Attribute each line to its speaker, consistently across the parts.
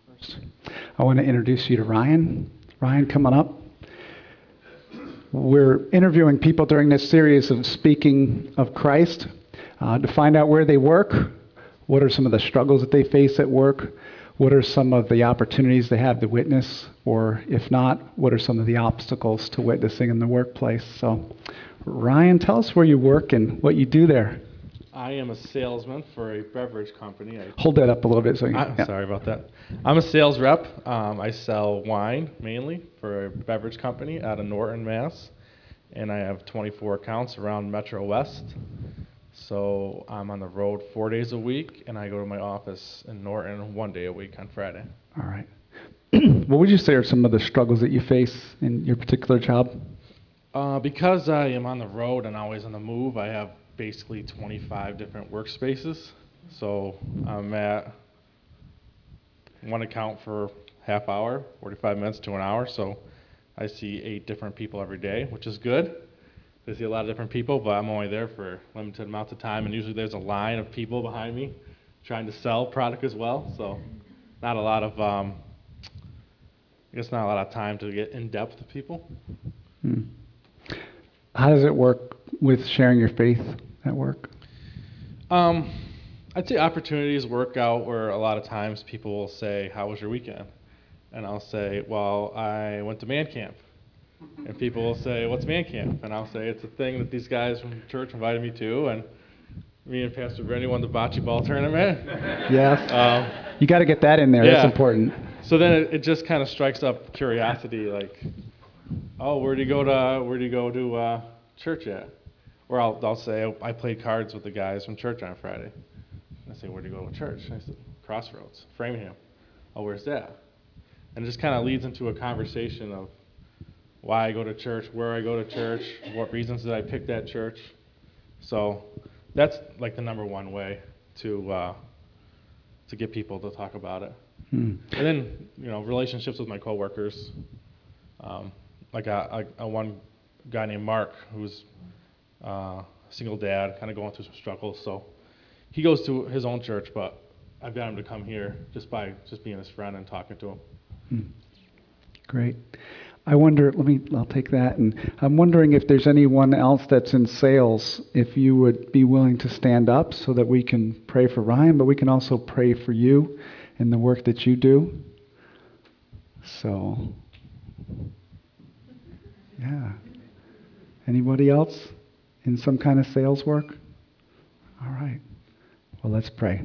Speaker 1: I want to introduce you to Ryan. Ryan, come on up. We're interviewing people during this series of Speaking of Christ to find out where they work, what are some of the struggles that they face at work, what are some of the opportunities they have to witness, or if not, what are some of the obstacles to witnessing in the workplace. So, Ryan, tell us where you work and what you do there.
Speaker 2: I am a salesman for a beverage company.
Speaker 1: Hold that up a little bit.
Speaker 2: Sorry about that. I'm a sales rep. I sell wine mainly for a beverage company out of Norton, Mass. And I have 24 accounts around Metro West. So I'm on the road 4 days a week, and I go to my office in Norton 1 day a week on Friday.
Speaker 1: All right. What would you say are some of the struggles that you face in your particular job?
Speaker 2: Because I am on the road and always on the move, I have basically 25 different workspaces. So I'm at one account for half hour, 45 minutes to an hour. So I see 8 different people every day, which is good. I see a lot of different people, but I'm only there for limited amounts of time. And usually there's a line of people behind me trying to sell product as well. So not a lot of, not a lot of time to get in depth with people.
Speaker 1: How does it work with sharing your faith at work?
Speaker 2: I'd say opportunities work out where a lot of times people will say, "How was your weekend?" And I'll say, "Well, I went to man camp." And people will say, "What's man camp?" And I'll say, "It's a thing that these guys from church invited me to, and me and Pastor Brenny won the bocce ball tournament."
Speaker 1: Yes. You got to get that in there. Yeah. That's important.
Speaker 2: So then it just kind of strikes up curiosity, like, "Oh, where do you go to church at?" Or I'll say, "I played cards with the guys from church on Friday." And I say, "Where do you go to church?" And I said, "Crossroads, Framingham." "Oh, where's that?" And it just kind of leads into a conversation of why I go to church, where I go to church, what reasons did I pick that church. So that's like the number one way to get people to talk about it. And then, relationships with my coworkers. Like a one guy named Mark, who's a single dad, kind of going through some struggles. So he goes to his own church, but I've got him to come here just being his friend and talking to him.
Speaker 1: Great. I wonder, I'll take that. And I'm wondering if there's anyone else that's in sales, if you would be willing to stand up so that we can pray for Ryan, but we can also pray for you in the work that you do. So, yeah. Anybody else in some kind of sales work? All right. Well, let's pray.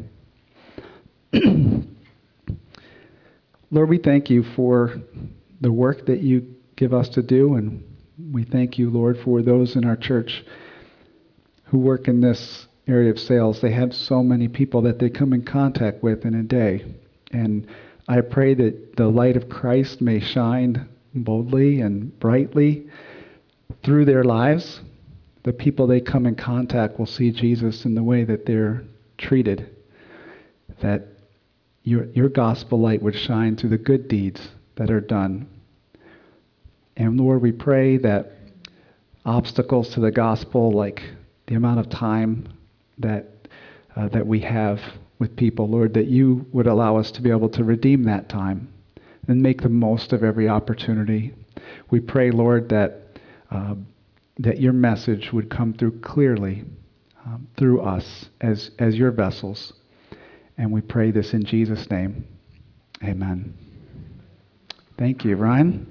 Speaker 1: Lord, we thank you for the work that you give us to do, and we thank you, Lord, for those in our church who work in this area of sales. They have so many people that they come in contact with in a day, and I pray that the light of Christ may shine boldly and brightly through their lives. The people they come in contact will see Jesus in the way that they're treated, that your gospel light would shine through the good deeds that are done. And Lord, we pray that obstacles to the gospel, like the amount of time that we have with people, Lord, that you would allow us to be able to redeem that time and make the most of every opportunity. We pray, Lord, that your message would come through clearly through us as your vessels. And we pray this in Jesus' name. Amen. Thank you, Ryan.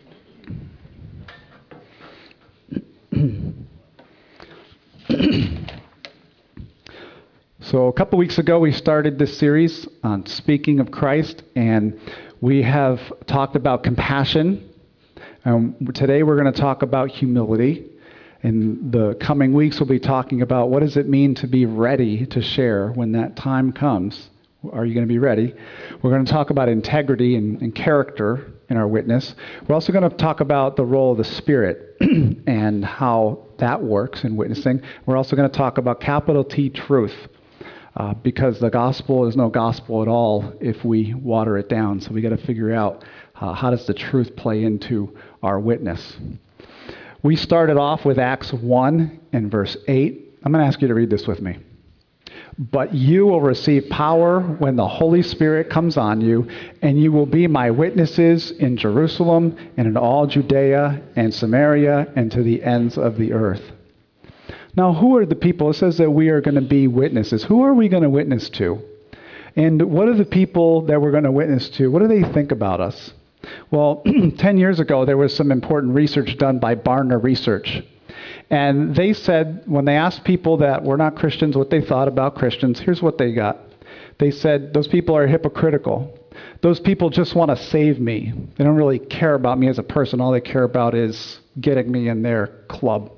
Speaker 1: So a couple weeks ago, we started this series on Speaking of Christ, and we have talked about compassion. Today, we're going to talk about humility. In the coming weeks, we'll be talking about what does it mean to be ready to share when that time comes. Are you going to be ready? We're going to talk about integrity and character in our witness. We're also going to talk about the role of the Spirit and how that works in witnessing. We're also going to talk about capital T truth, because the gospel is no gospel at all if we water it down. So we got to figure out how does the truth play into our witness. We started off with Acts 1 and verse 8. I'm going to ask you to read this with me. But you will receive power when the Holy Spirit comes on you, and you will be my witnesses in Jerusalem and in all Judea and Samaria and to the ends of the earth. Now, who are the people? It says that we are going to be witnesses. Who are we going to witness to? And what are the people that we're going to witness to? What do they think about us? Well, 10 years ago, there was some important research done by Barna Research. And they said, when they asked people that were not Christians what they thought about Christians, here's what they got. They said, those people are hypocritical. Those people just want to save me. They don't really care about me as a person. All they care about is getting me in their club.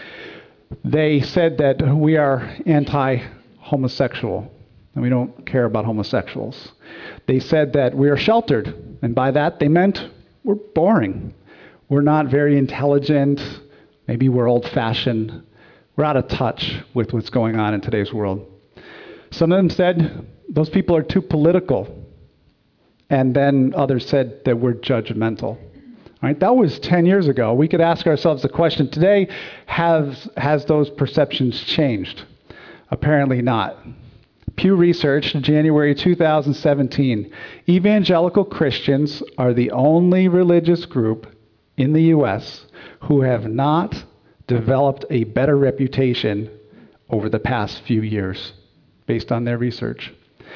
Speaker 1: They said that we are anti-homosexual, and we don't care about homosexuals. They said that we are sheltered, and by that they meant we're boring. We're not very intelligent. Maybe we're old-fashioned. We're out of touch with what's going on in today's world. Some of them said those people are too political. And then others said that we're judgmental. All right, that was 10 years ago. We could ask ourselves the question today, has those perceptions changed? Apparently not. Pew Research, January 2017, evangelical Christians are the only religious group in the U.S. who have not developed a better reputation over the past few years, based on their research.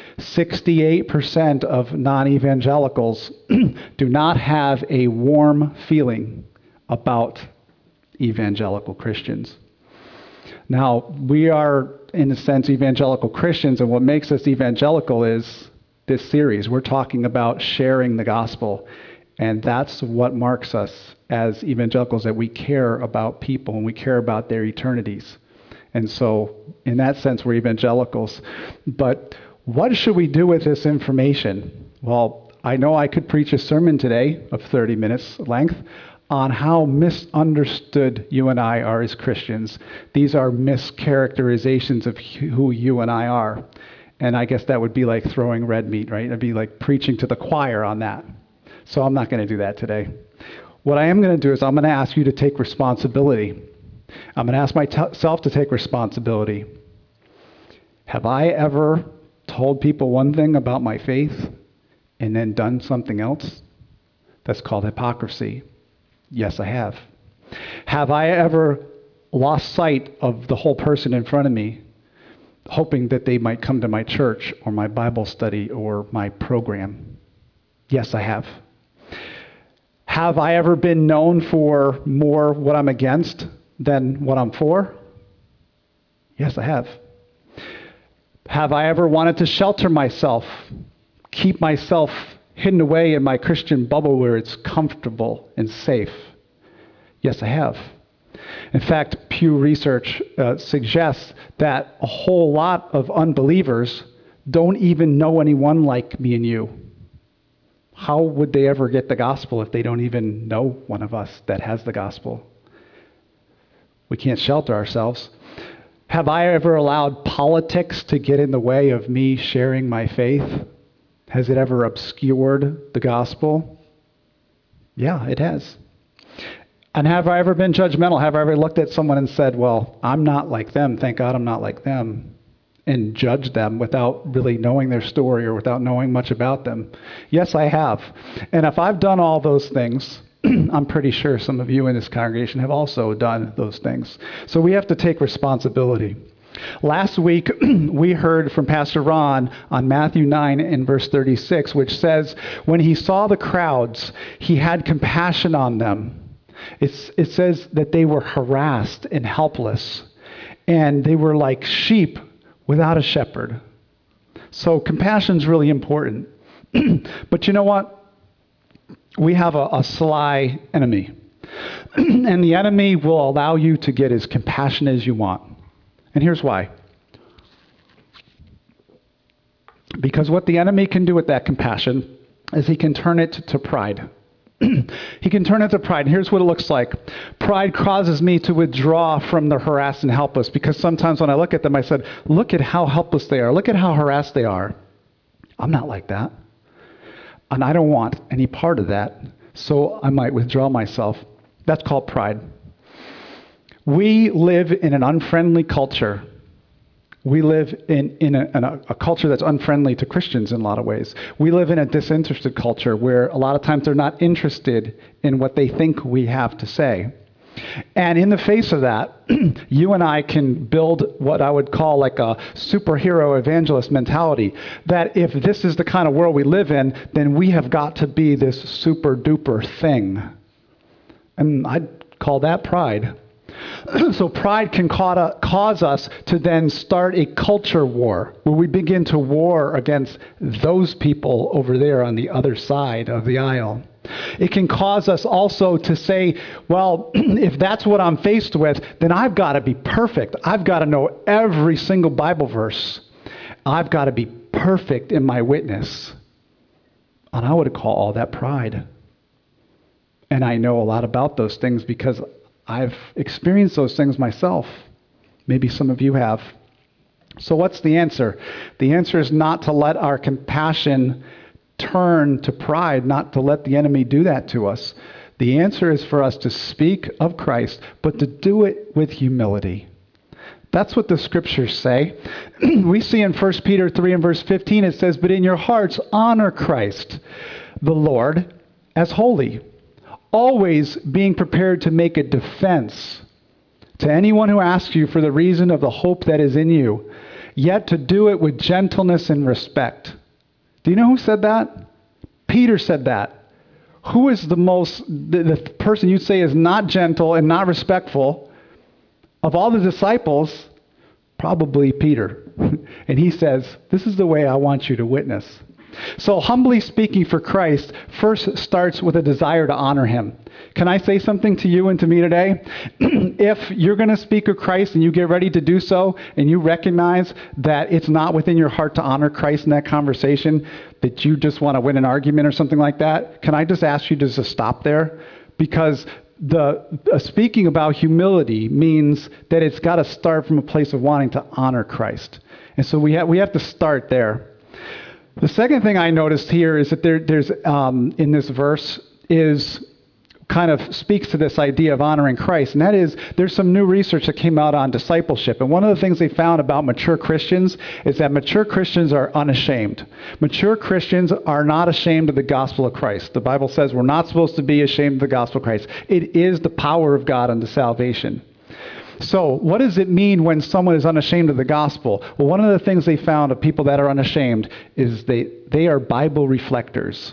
Speaker 1: 68% of non-evangelicals do not have a warm feeling about evangelical Christians. Now, we are, in a sense, evangelical Christians, and what makes us evangelical is this series. We're talking about sharing the gospel, and that's what marks us as evangelicals, that we care about people and we care about their eternities. And so, in that sense, we're evangelicals. But what should we do with this information? Well, I know I could preach a sermon today of 30 minutes length on how misunderstood you and I are as Christians. These are mischaracterizations of who you and I are. And I guess that would be like throwing red meat, right? It'd be like preaching to the choir on that. So I'm not going to do that today. What I am going to do is I'm going to ask you to take responsibility. I'm going to ask myself to take responsibility. Have I ever told people one thing about my faith and then done something else? That's called hypocrisy. Yes, I have. Have I ever lost sight of the whole person in front of me, hoping that they might come to my church or my Bible study or my program? Yes, I have. Have I ever been known for more what I'm against than what I'm for? Yes, I have. Have I ever wanted to shelter myself, keep myself hidden away in my Christian bubble where it's comfortable and safe? Yes, I have. In fact, Pew Research suggests that a whole lot of unbelievers don't even know anyone like me and you. How would they ever get the gospel if they don't even know one of us that has the gospel? We can't shelter ourselves. Have I ever allowed politics to get in the way of me sharing my faith? Has it ever obscured the gospel? Yeah, it has. And have I ever been judgmental? Have I ever looked at someone and said, well, I'm not like them, thank God I'm not like them, and judged them without really knowing their story or without knowing much about them? Yes, I have. And if I've done all those things, I'm pretty sure some of you in this congregation have also done those things. So we have to take responsibility. Last week, we heard from Pastor Ron on Matthew 9 and verse 36, which says, when he saw the crowds, he had compassion on them. It says that they were harassed and helpless, and they were like sheep without a shepherd. So compassion is really important. But you know what? We have a sly enemy. And the enemy will allow you to get as compassionate as you want. And here's why. Because what the enemy can do with that compassion is he can turn it to pride. He can turn it to pride. And here's what it looks like. Pride causes me to withdraw from the harassed and helpless, because sometimes when I look at them, I said, look at how helpless they are. Look at how harassed they are. I'm not like that. And I don't want any part of that. So I might withdraw myself. That's called pride. We live in an unfriendly culture We live in a culture that's unfriendly to Christians in a lot of ways. We live in a disinterested culture where a lot of times they're not interested in what they think we have to say. And in the face of that, you and I can build what I would call like a superhero evangelist mentality, that if this is the kind of world we live in, then we have got to be this super duper thing. And I'd call that pride. So pride can cause us to then start a culture war where we begin to war against those people over there on the other side of the aisle. It can cause us also to say, well, if that's what I'm faced with, then I've got to be perfect. I've got to know every single Bible verse. I've got to be perfect in my witness. And I would call all that pride. And I know a lot about those things because I've experienced those things myself. Maybe some of you have. So what's the answer? The answer is not to let our compassion turn to pride, not to let the enemy do that to us. The answer is for us to speak of Christ, but to do it with humility. That's what the scriptures say. We see in 1 Peter 3 and verse 15, it says, "But in your hearts honor Christ, the Lord, as holy, always being prepared to make a defense to anyone who asks you for the reason of the hope that is in you, yet to do it with gentleness and respect." Do you know who said that? Peter said that. Who is the person you'd say is not gentle and not respectful? Of all the disciples, probably Peter. And he says, this is the way I want you to witness. So humbly speaking for Christ first starts with a desire to honor him. Can I say something to you and to me today? If you're going to speak of Christ and you get ready to do so and you recognize that it's not within your heart to honor Christ in that conversation, that you just want to win an argument or something like that, can I just ask you to just stop there? Because speaking about humility means that it's got to start from a place of wanting to honor Christ. And so we have to start there. The second thing I noticed here is that there's in this verse is kind of speaks to this idea of honoring Christ, and that is there's some new research that came out on discipleship. And one of the things they found about mature Christians is that mature Christians are unashamed. Mature Christians are not ashamed of the gospel of Christ. The Bible says we're not supposed to be ashamed of the gospel of Christ. It is the power of God unto salvation. So what does it mean when someone is unashamed of the gospel? Well, one of the things they found of people that are unashamed is they are Bible reflectors.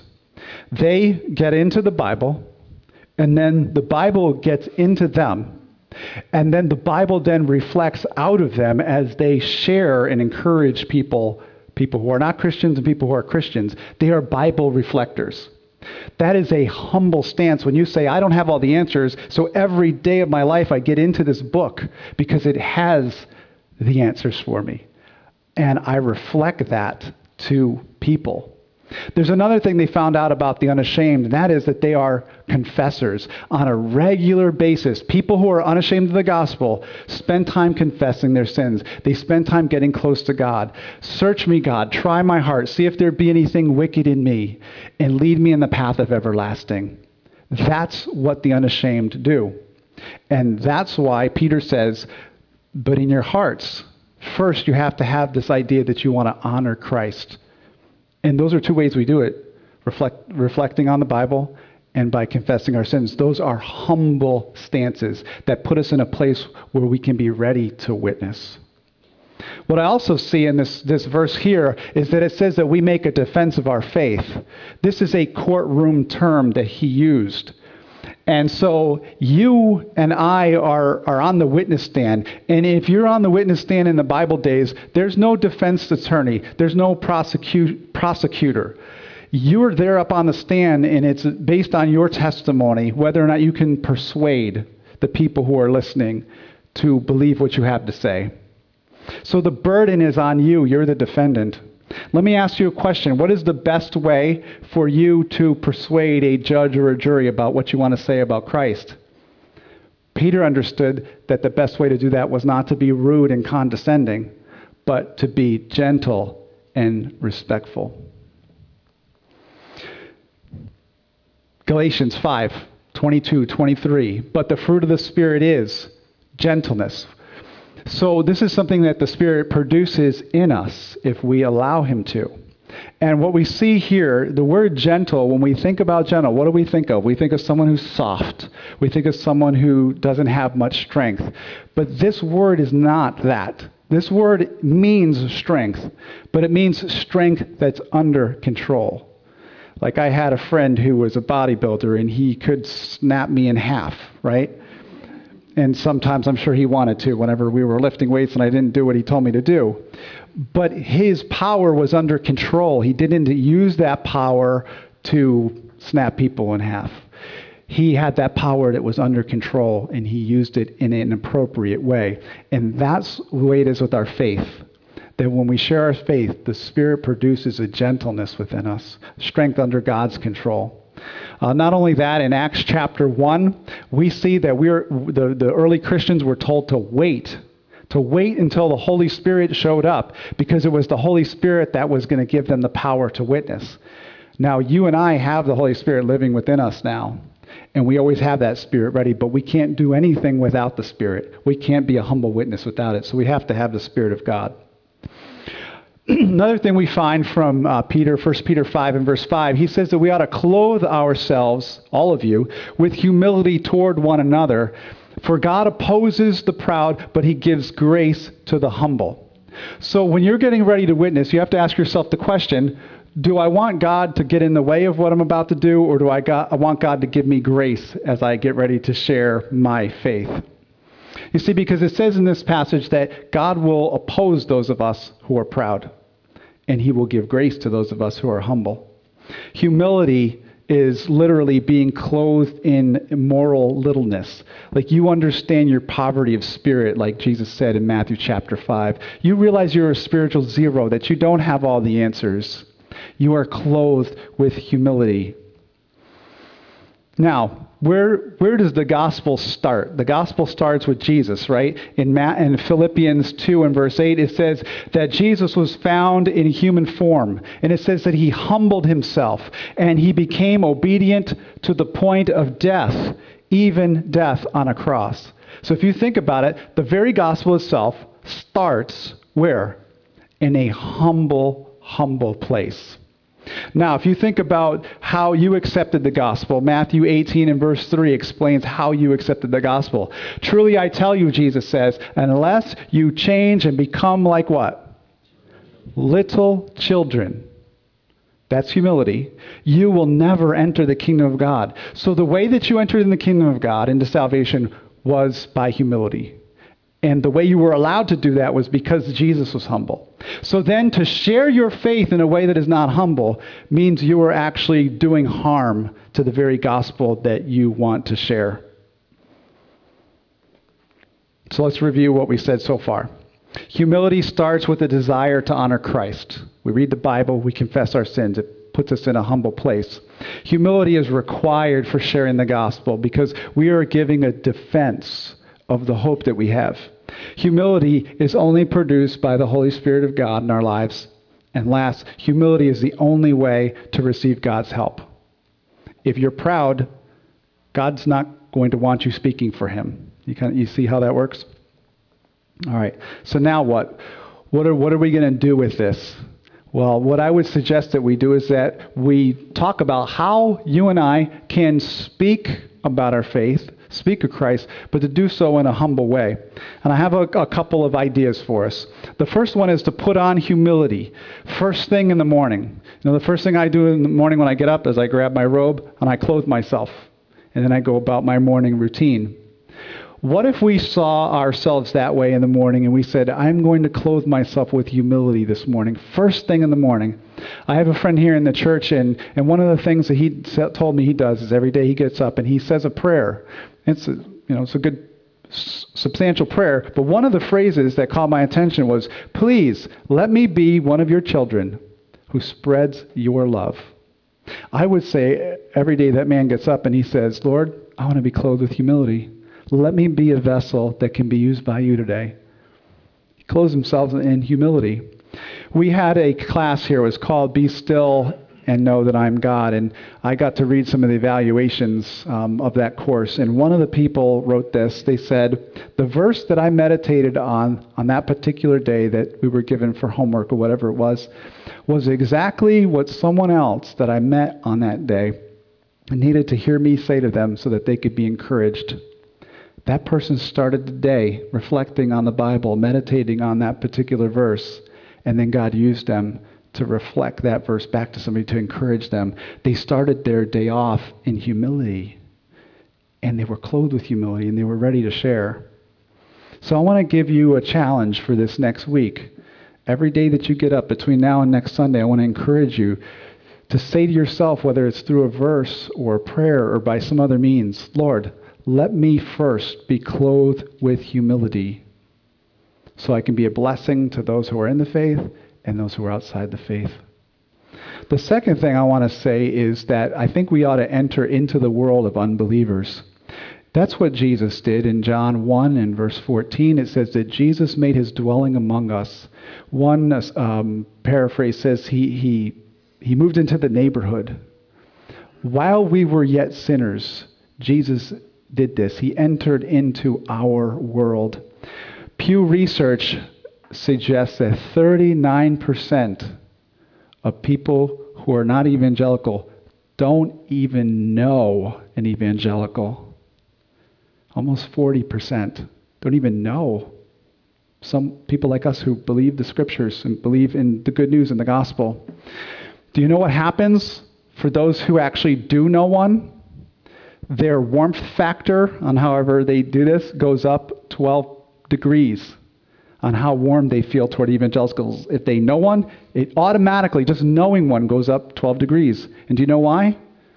Speaker 1: They get into the Bible, and then the Bible gets into them. And then the Bible then reflects out of them as they share and encourage people who are not Christians and people who are Christians. They are Bible reflectors. That is a humble stance when you say, I don't have all the answers, so every day of my life I get into this book because it has the answers for me. And I reflect that to people. There's another thing they found out about the unashamed, and that is that they are confessors on a regular basis. People who are unashamed of the gospel spend time confessing their sins. They spend time getting close to God. Search me, God. Try my heart. See if there be anything wicked in me, and lead me in the path of everlasting. That's what the unashamed do. And that's why Peter says, but in your hearts, first you have to have this idea that you want to honor Christ. And those are two ways we do it, reflecting on the Bible and by confessing our sins. Those are humble stances that put us in a place where we can be ready to witness. What I also see in this verse here is that it says that we make a defense of our faith. This is a courtroom term that he used. And so you and I are on the witness stand. And if you're on the witness stand in the Bible days, there's no defense attorney. There's no prosecutor. You're there up on the stand, and it's based on your testimony, whether or not you can persuade the people who are listening to believe what you have to say. So the burden is on you. You're the defendant. Let me ask you a question. What is the best way for you to persuade a judge or a jury about what you want to say about Christ? Peter understood that the best way to do that was not to be rude and condescending, but to be gentle and respectful. Galatians 5:22-23. But the fruit of the Spirit is gentleness. So this is something that the Spirit produces in us if we allow him to. And what we see here, the word gentle, when we think about gentle, what do we think of? We think of someone who's soft. We think of someone who doesn't have much strength. But this word is not that. This word means strength, but it means strength that's under control. Like I had a friend who was a bodybuilder, and he could snap me in half, right? And sometimes I'm sure he wanted to whenever we were lifting weights and I didn't do what he told me to do. But his power was under control. He didn't use that power to snap people in half. He had that power that was under control, and he used it in an appropriate way. And that's the way it is with our faith. That when we share our faith, the Spirit produces a gentleness within us, strength under God's control. Not only that, in Acts chapter 1, we see that the early Christians were told to wait until the Holy Spirit showed up, because it was the Holy Spirit that was going to give them the power to witness. Now, you and I have the Holy Spirit living within us now, and we always have that Spirit ready, but we can't do anything without the Spirit. We can't be a humble witness without it, so we have to have the Spirit of God. Another thing we find from 1 Peter 5 and verse 5, he says that we ought to clothe ourselves, all of you, with humility toward one another. For God opposes the proud, but he gives grace to the humble. So when you're getting ready to witness, you have to ask yourself the question, do I want God to get in the way of what I'm about to do, or do I want God to give me grace as I get ready to share my faith? You see, because it says in this passage that God will oppose those of us who are proud, and he will give grace to those of us who are humble. Humility is literally being clothed in moral littleness. Like, you understand your poverty of spirit, like Jesus said in Matthew chapter 5. You realize you're a spiritual zero, that you don't have all the answers. You are clothed with humility. Now, where does the gospel start? The gospel starts with Jesus, right? In Philippians 2 and verse 8, it says that Jesus was found in human form. And it says that he humbled himself and he became obedient to the point of death, even death on a cross. So if you think about it, the very gospel itself starts where? In a humble place. Now, if you think about how you accepted the gospel, Matthew 18 and verse 3 explains how you accepted the gospel. Truly I tell you, Jesus says, unless you change and become like what? Little children. That's humility. You will never enter the kingdom of God. So the way that you entered in the kingdom of God into salvation was by humility. And the way you were allowed to do that was because Jesus was humble. So then to share your faith in a way that is not humble means you are actually doing harm to the very gospel that you want to share. So let's review what we said so far. Humility starts with a desire to honor Christ. We read the Bible, we confess our sins. It puts us in a humble place. Humility is required for sharing the gospel because we are giving a defense of the hope that we have. Humility is only produced by the Holy Spirit of God in our lives. And last, humility is the only way to receive God's help. If you're proud, God's not going to want you speaking for him. You see how that works? All right. So now what? What are we going to do with this? Well, what I would suggest that we do is that we talk about how you and I can speak about our faith, speak of Christ, but to do so in a humble way. And I have a couple of ideas for us. The first one is to put on humility first thing in the morning. The first thing I do in the morning when I get up is I grab my robe and I clothe myself. And then I go about my morning routine. What if we saw ourselves that way in the morning and we said, I'm going to clothe myself with humility this morning, first thing in the morning. I have a friend here in the church, and one of the things that he told me he does is every day he gets up and he says a prayer. It's a good, substantial prayer, but one of the phrases that caught my attention was, please let me be one of your children who spreads your love. I would say every day that man gets up and he says, Lord, I want to be clothed with humility. Let me be a vessel that can be used by you today. He clothes himself in humility. We had a class here. It was called Be Still and know that I'm God. And I got to read some of the evaluations of that course. And one of the people wrote this. They said, the verse that I meditated on that particular day that we were given for homework or whatever it was exactly what someone else that I met on that day needed to hear me say to them so that they could be encouraged. That person started the day reflecting on the Bible, meditating on that particular verse, and then God used them to reflect that verse back to somebody to encourage them. They started their day off in humility, and they were clothed with humility, and they were ready to share. So I want to give you a challenge for this next week. Every day that you get up between now and next Sunday, I want to encourage you to say to yourself, whether it's through a verse or a prayer or by some other means, Lord, let me first be clothed with humility so I can be a blessing to those who are in the faith and those who are outside the faith. The second thing I want to say is that I think we ought to enter into the world of unbelievers. That's what Jesus did in John 1 and verse 14. It says that Jesus made his dwelling among us. One paraphrase says he moved into the neighborhood. While we were yet sinners, Jesus did this. He entered into our world. Pew Research suggests that 39% of people who are not evangelical don't even know an evangelical. Almost 40% don't even know. Some people like us who believe the scriptures and believe in the good news and the gospel. Do you know what happens for those who actually do know one? Their warmth factor, on however they do this, goes up 12 degrees on how warm they feel toward evangelicals. If they know one, it automatically, just knowing one, goes up 12 degrees. And do you know why?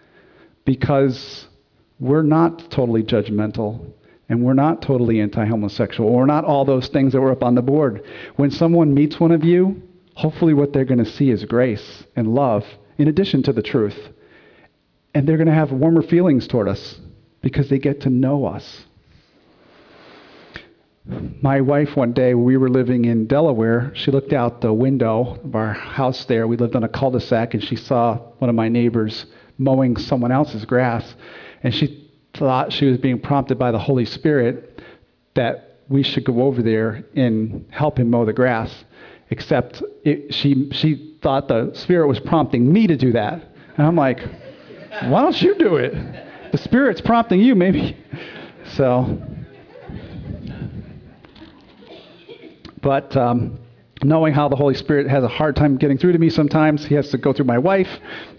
Speaker 1: Because we're not totally judgmental, and we're not totally anti-homosexual. We're not all those things that were up on the board. When someone meets one of you, hopefully what they're going to see is grace and love, in addition to the truth. And they're going to have warmer feelings toward us because they get to know us. My wife, one day, we were living in Delaware. She looked out the window of our house there. We lived on a cul-de-sac, and she saw one of my neighbors mowing someone else's grass. And she thought she was being prompted by the Holy Spirit that we should go over there and help him mow the grass. Except she thought the Spirit was prompting me to do that. And I'm like, why don't you do it? The Spirit's prompting you, maybe. But knowing how the Holy Spirit has a hard time getting through to me sometimes, he has to go through my wife.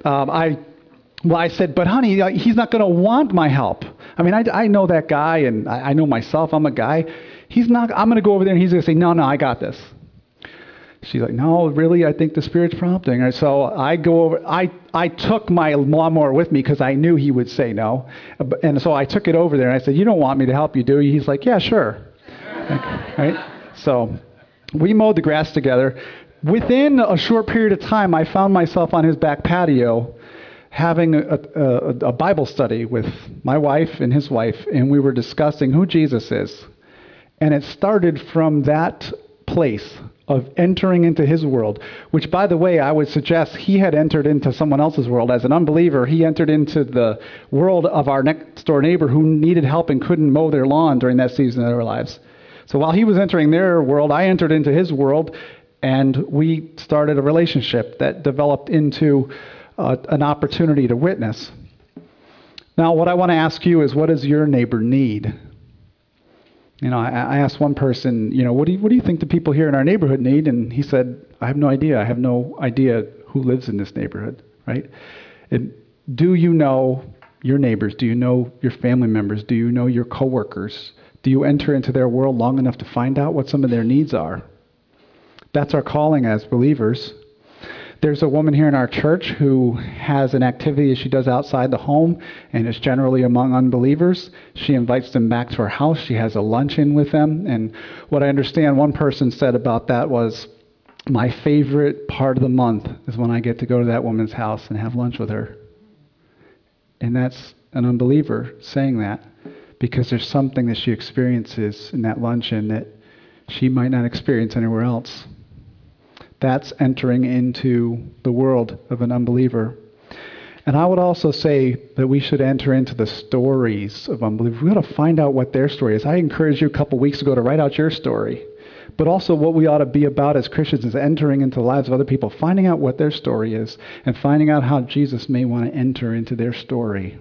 Speaker 1: I said, but honey, he's not going to want my help. I mean, I know that guy, and I know myself. I'm a guy. I'm going to go over there, and he's going to say, no, I got this. She's like, no, really? I think the Spirit's prompting. And so I go over. I took my lawnmower with me because I knew he would say no. And so I took it over there, and I said, you don't want me to help you, do you? He's like, yeah, sure. Right? So we mowed the grass together. Within a short period of time, I found myself on his back patio having a Bible study with my wife and his wife, and we were discussing who Jesus is. And it started from that place of entering into his world, which, by the way, I would suggest he had entered into someone else's world. As an unbeliever, he entered into the world of our next-door neighbor who needed help and couldn't mow their lawn during that season of their lives. So while he was entering their world, I entered into his world, and we started a relationship that developed into an opportunity to witness. Now, what I want to ask you is, what does your neighbor need? You know, I asked one person, what do you think the people here in our neighborhood need? And he said, I have no idea. I have no idea who lives in this neighborhood, right? And do you know your neighbors? Do you know your family members? Do you know your coworkers? Do you enter into their world long enough to find out what some of their needs are? That's our calling as believers. There's a woman here in our church who has an activity that she does outside the home, and it's generally among unbelievers. She invites them back to her house. She has a luncheon with them. And what I understand one person said about that was, my favorite part of the month is when I get to go to that woman's house and have lunch with her. And that's an unbeliever saying that, because there's something that she experiences in that luncheon that she might not experience anywhere else. That's entering into the world of an unbeliever. And I would also say that we should enter into the stories of unbelievers. We ought to find out what their story is. I encouraged you a couple weeks ago to write out your story. But also what we ought to be about as Christians is entering into the lives of other people, finding out what their story is, and finding out how Jesus may want to enter into their story.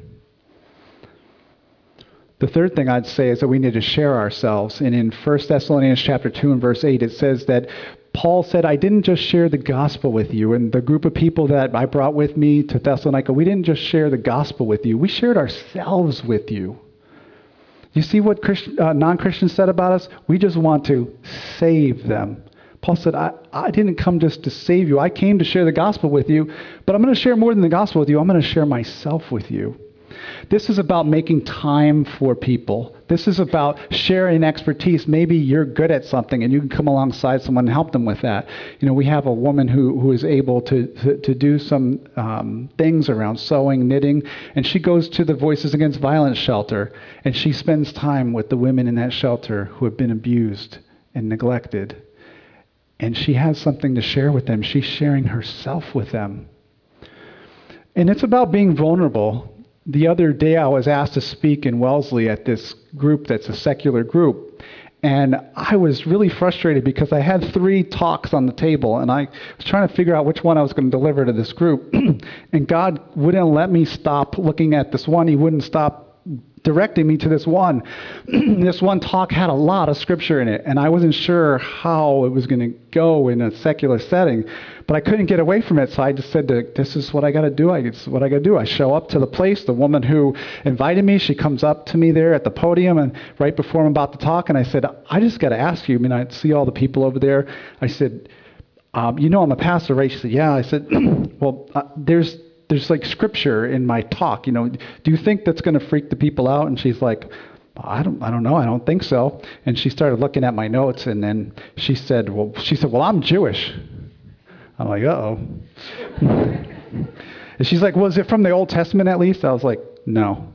Speaker 1: The third thing I'd say is that we need to share ourselves. And in 1 Thessalonians chapter 2 and verse 8, it says that Paul said, I didn't just share the gospel with you. And the group of people that I brought with me to Thessalonica, we didn't just share the gospel with you. We shared ourselves with you. You see what non-Christians said about us? We just want to save them. Paul said, I didn't come just to save you. I came to share the gospel with you, but I'm going to share more than the gospel with you. I'm going to share myself with you. This is about making time for people. This is about sharing expertise. Maybe you're good at something and you can come alongside someone and help them with that. You know, we have a woman who is able to do some things around sewing, knitting, and she goes to the Voices Against Violence shelter, and she spends time with the women in that shelter who have been abused and neglected. And she has something to share with them. She's sharing herself with them. And it's about being vulnerable. The other day I was asked to speak in Wellesley at this group that's a secular group. And I was really frustrated because I had 3 talks on the table, and I was trying to figure out which one I was going to deliver to this group. And God wouldn't let me stop looking at this one. He wouldn't stop directing me to this one. This one talk had a lot of scripture in it, and I wasn't sure how it was going to go in a secular setting, but I couldn't get away from it, so I just said, this is what I got to do. It's what I got to do. I show up to the place. The woman who invited me, she comes up to me there at the podium, and right before I'm about to talk, and I said, I just got to ask you. I mean, I see all the people over there. I said, you know I'm a pastor, right? She said, yeah. I said, well, there's like scripture in my talk, you know, do you think that's going to freak the people out? And she's like, I don't know. I don't think so. And she started looking at my notes, and then she said, well, I'm Jewish. I'm like, uh-oh. And she's like, well, is it from the Old Testament at least? I was like, no.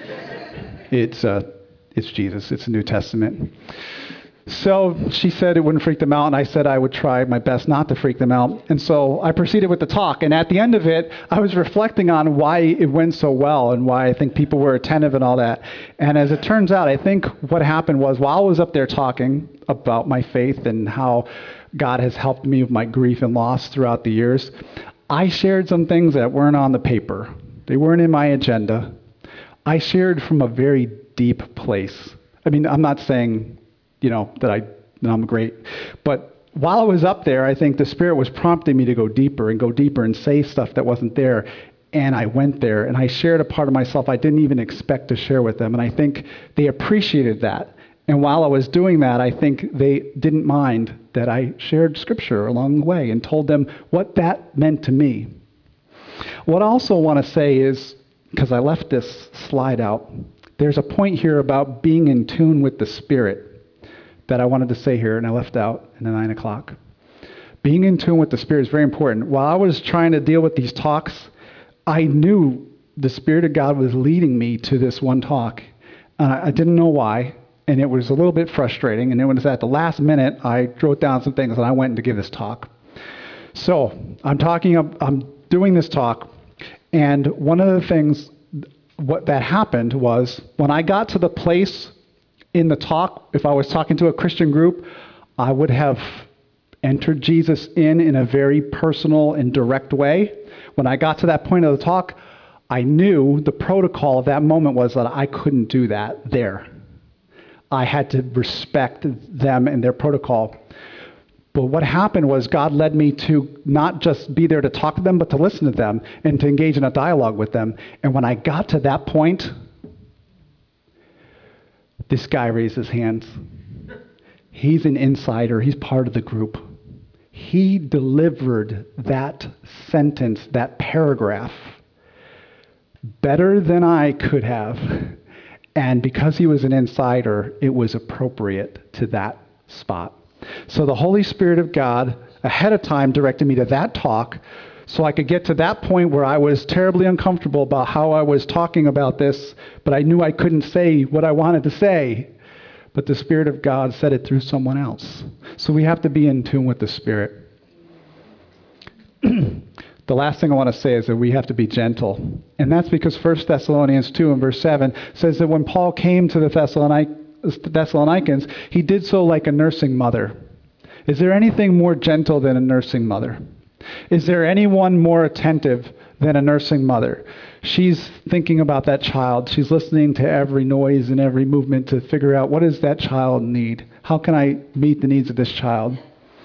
Speaker 1: It's Jesus. It's the New Testament. So she said it wouldn't freak them out, and I said I would try my best not to freak them out. And so I proceeded with the talk, and at the end of it, I was reflecting on why it went so well and why I think people were attentive and all that. And as it turns out, I think what happened was while I was up there talking about my faith and how God has helped me with my grief and loss throughout the years, I shared some things that weren't on the paper. They weren't in my agenda. I shared from a very deep place. I mean, I'm not saying that I'm great. But while I was up there, I think the Spirit was prompting me to go deeper and say stuff that wasn't there. And I went there, and I shared a part of myself I didn't even expect to share with them. And I think they appreciated that. And while I was doing that, I think they didn't mind that I shared Scripture along the way and told them what that meant to me. What I also want to say is, because I left this slide out, there's a point here about being in tune with the Spirit that I wanted to say here, and I left out in the 9 o'clock. Being in tune with the Spirit is very important. While I was trying to deal with these talks, I knew the Spirit of God was leading me to this one talk. I didn't know why, and it was a little bit frustrating. And then when it was at the last minute, I wrote down some things, and I went to give this talk. So I'm doing this talk, and one of the things what that happened was when I got to the place in the talk, if I was talking to a Christian group, I would have entered Jesus in a very personal and direct way. When I got to that point of the talk, I knew the protocol of that moment was that I couldn't do that there. I had to respect them and their protocol. But what happened was God led me to not just be there to talk to them, but to listen to them and to engage in a dialogue with them. And when I got to that point, this guy raised his hands. He's an insider. He's part of the group. He delivered that sentence, that paragraph, better than I could have. And because he was an insider, it was appropriate to that spot. So the Holy Spirit of God ahead of time directed me to that talk so I could get to that point where I was terribly uncomfortable about how I was talking about this, but I knew I couldn't say what I wanted to say. But the Spirit of God said it through someone else. So we have to be in tune with the Spirit. the last thing I want to say is that we have to be gentle. And that's because 1 Thessalonians 2 and verse 7 says that when Paul came to the Thessalonians, he did so like a nursing mother. Is there anything more gentle than a nursing mother? Is there anyone more attentive than a nursing mother? She's thinking about that child. She's listening to every noise and every movement to figure out, what does that child need? How can I meet the needs of this child?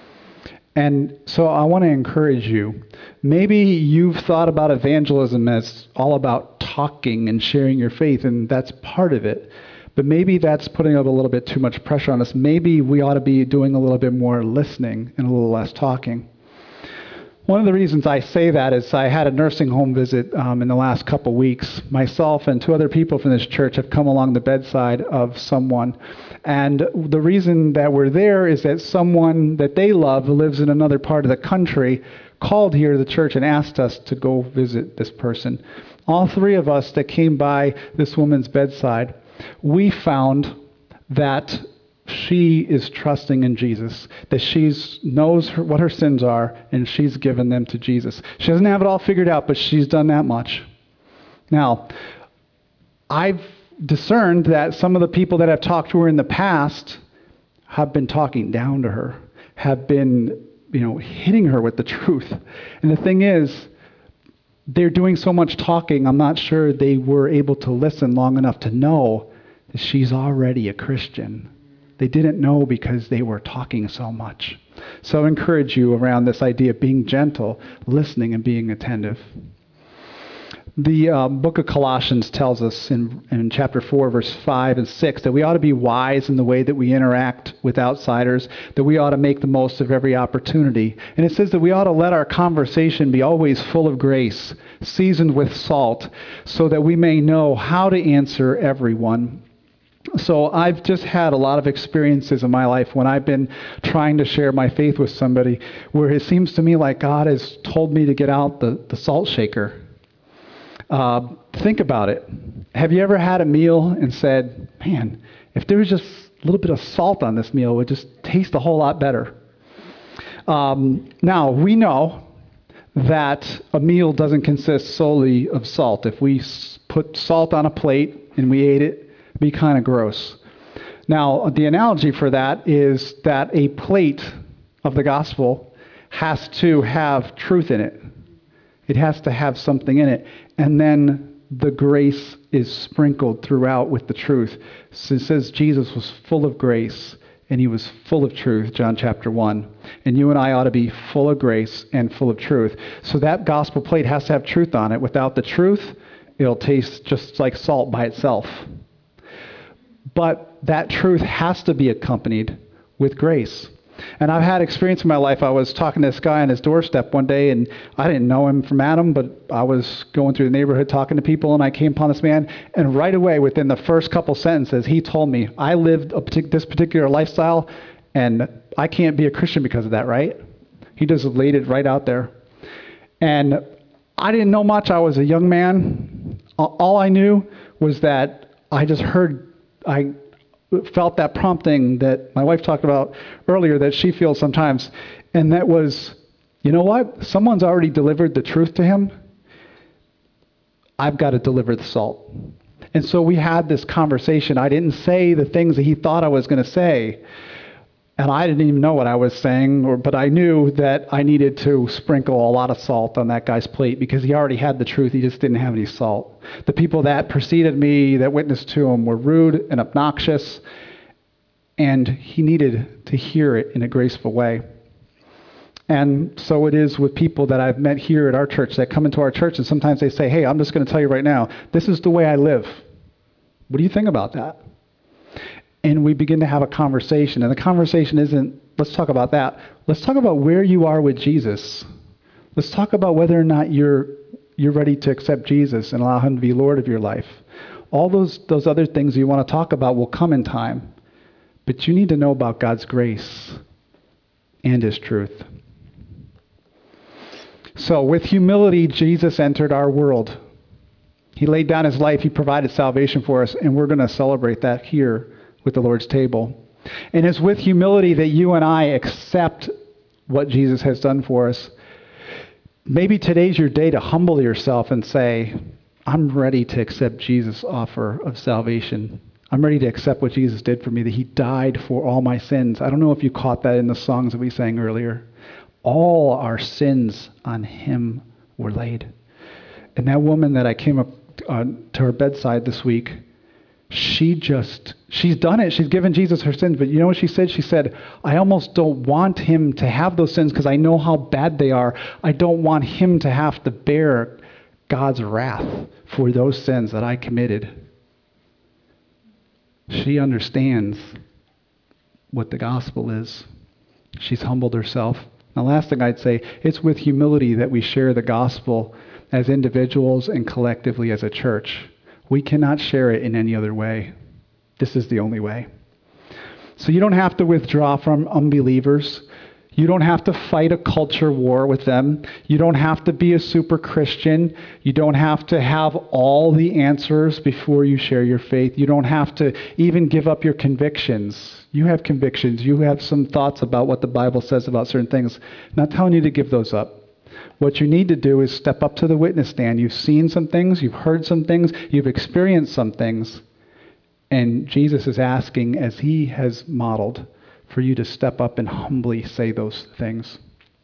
Speaker 1: And so I want to encourage you. Maybe you've thought about evangelism as all about talking and sharing your faith, and that's part of it. But maybe that's putting up a little bit too much pressure on us. Maybe we ought to be doing a little bit more listening and a little less talking. One of the reasons I say that is I had a nursing home visit in the last couple weeks. Myself and 2 other people from this church have come along the bedside of someone. And the reason that we're there is that someone that they love who lives in another part of the country called here to the church and asked us to go visit this person. All 3 of us that came by this woman's bedside, we found that she is trusting in Jesus, that she knows what her sins are, and she's given them to Jesus. She doesn't have it all figured out, but she's done that much. Now, I've discerned that some of the people that have talked to her in the past have been talking down to her, have been, hitting her with the truth. And the thing is, they're doing so much talking, I'm not sure they were able to listen long enough to know that she's already a Christian. They didn't know because they were talking so much. So I encourage you around this idea of being gentle, listening, and being attentive. The book of Colossians tells us in chapter 4, verse 5 and 6, that we ought to be wise in the way that we interact with outsiders, that we ought to make the most of every opportunity. And it says that we ought to let our conversation be always full of grace, seasoned with salt, so that we may know how to answer everyone. So I've just had a lot of experiences in my life when I've been trying to share my faith with somebody where it seems to me like God has told me to get out the salt shaker. Think about it. Have you ever had a meal and said, man, if there was just a little bit of salt on this meal, it would just taste a whole lot better? Now, we know that a meal doesn't consist solely of salt. If we put salt on a plate and we ate it, it'd be kind of gross. Now, the analogy for that is that a plate of the gospel has to have truth in it. It has to have something in it. And then the grace is sprinkled throughout with the truth. So it says Jesus was full of grace and he was full of truth, John chapter 1. And you and I ought to be full of grace and full of truth. So that gospel plate has to have truth on it. Without the truth, it'll taste just like salt by itself. But that truth has to be accompanied with grace. And I've had experience in my life. I was talking to this guy on his doorstep one day, and I didn't know him from Adam, but I was going through the neighborhood talking to people, and I came upon this man, and right away, within the first couple sentences, he told me, I lived this particular lifestyle, and I can't be a Christian because of that, right? He just laid it right out there. And I didn't know much. I was a young man. All I knew was that I felt that prompting that my wife talked about earlier that she feels sometimes. And that was, you know what? Someone's already delivered the truth to him. I've got to deliver the salt. And so we had this conversation. I didn't say the things that he thought I was going to say. And I didn't even know what I was saying, but I knew that I needed to sprinkle a lot of salt on that guy's plate because he already had the truth. He just didn't have any salt. The people that preceded me, that witnessed to him, were rude and obnoxious, and he needed to hear it in a graceful way. And so it is with people that I've met here at our church that come into our church, and sometimes they say, hey, I'm just going to tell you right now, this is the way I live. What do you think about that? And we begin to have a conversation. And the conversation isn't, let's talk about that. Let's talk about where you are with Jesus. Let's talk about whether or not you're ready to accept Jesus and allow him to be Lord of your life. All those other things you want to talk about will come in time. But you need to know about God's grace and his truth. So with humility, Jesus entered our world. He laid down his life. He provided salvation for us. And we're going to celebrate that here with the Lord's table. And it's with humility that you and I accept what Jesus has done for us. maybe today's your day to humble yourself and say, I'm ready to accept Jesus' offer of salvation. I'm ready to accept what Jesus did for me, that he died for all my sins. I don't know if you caught that in the songs that we sang earlier. All our sins on him were laid. And that woman that I came up to her bedside this week, she's done it. She's given Jesus her sins. But you know what she said? She said, I almost don't want him to have those sins because I know how bad they are. I don't want him to have to bear God's wrath for those sins that I committed. She understands what the gospel is. She's humbled herself. The last thing I'd say, it's with humility that we share the gospel as individuals and collectively as a church. We cannot share it in any other way. This is the only way. So you don't have to withdraw from unbelievers. You don't have to fight a culture war with them. You don't have to be a super Christian. You don't have to have all the answers before you share your faith. You don't have to even give up your convictions. You have convictions. You have some thoughts about what the Bible says about certain things. I'm not telling you to give those up. What you need to do is step up to the witness stand. You've seen some things. You've heard some things. You've experienced some things. And Jesus is asking, as he has modeled, for you to step up and humbly say those things.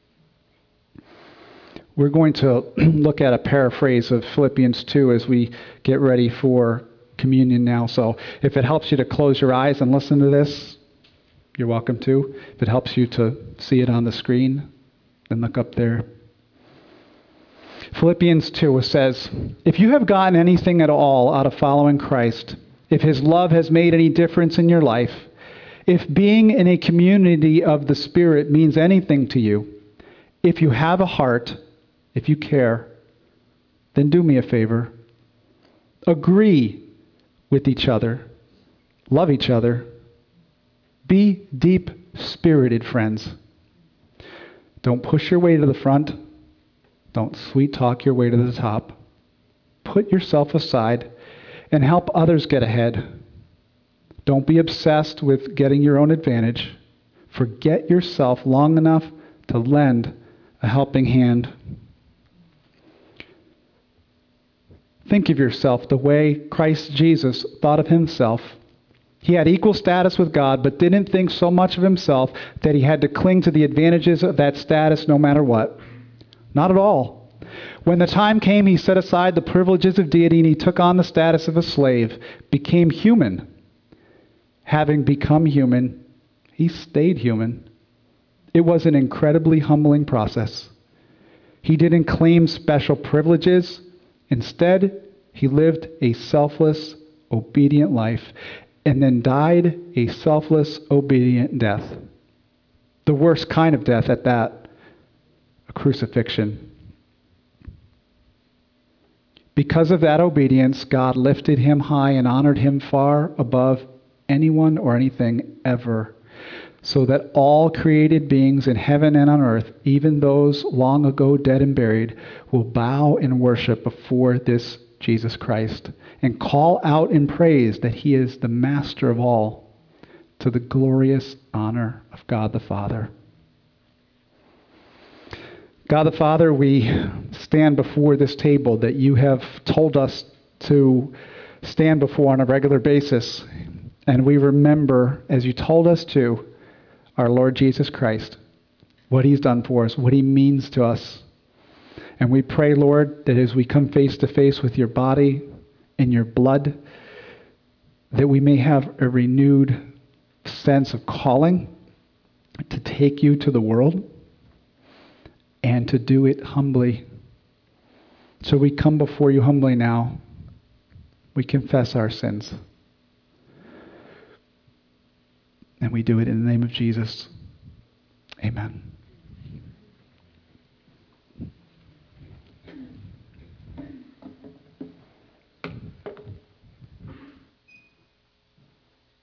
Speaker 1: We're going to look at a paraphrase of Philippians 2 as we get ready for communion now. So if it helps you to close your eyes and listen to this, you're welcome to. If it helps you to see it on the screen, then look up there. Philippians 2 says, if you have gotten anything at all out of following Christ, if his love has made any difference in your life, if being in a community of the Spirit means anything to you, if you have a heart, if you care, then do me a favor. Agree with each other. Love each other. Be deep-spirited friends. Don't push your way to the front. Don't sweet talk your way to the top. Put yourself aside and help others get ahead. Don't be obsessed with getting your own advantage. Forget yourself long enough to lend a helping hand. Think of yourself the way Christ Jesus thought of himself. He had equal status with God, but didn't think so much of himself that he had to cling to the advantages of that status no matter what. Not at all. When the time came, he set aside the privileges of deity and he took on the status of a slave, became human. Having become human, he stayed human. It was an incredibly humbling process. He didn't claim special privileges. Instead, he lived a selfless, obedient life and then died a selfless, obedient death. The worst kind of death at that, a crucifixion. Because of that obedience, God lifted him high and honored him far above anyone or anything ever, so that all created beings in heaven and on earth, even those long ago dead and buried, will bow in worship before this Jesus Christ and call out in praise that he is the master of all, to the glorious honor of God the Father. God the Father, we stand before this table that you have told us to stand before on a regular basis. And we remember, as you told us to, our Lord Jesus Christ, what he's done for us, what he means to us. And we pray, Lord, that as we come face to face with your body and your blood, that we may have a renewed sense of calling to take you to the world and to do it humbly. So we come before you humbly now. We confess our sins. And we do it in the name of Jesus. Amen.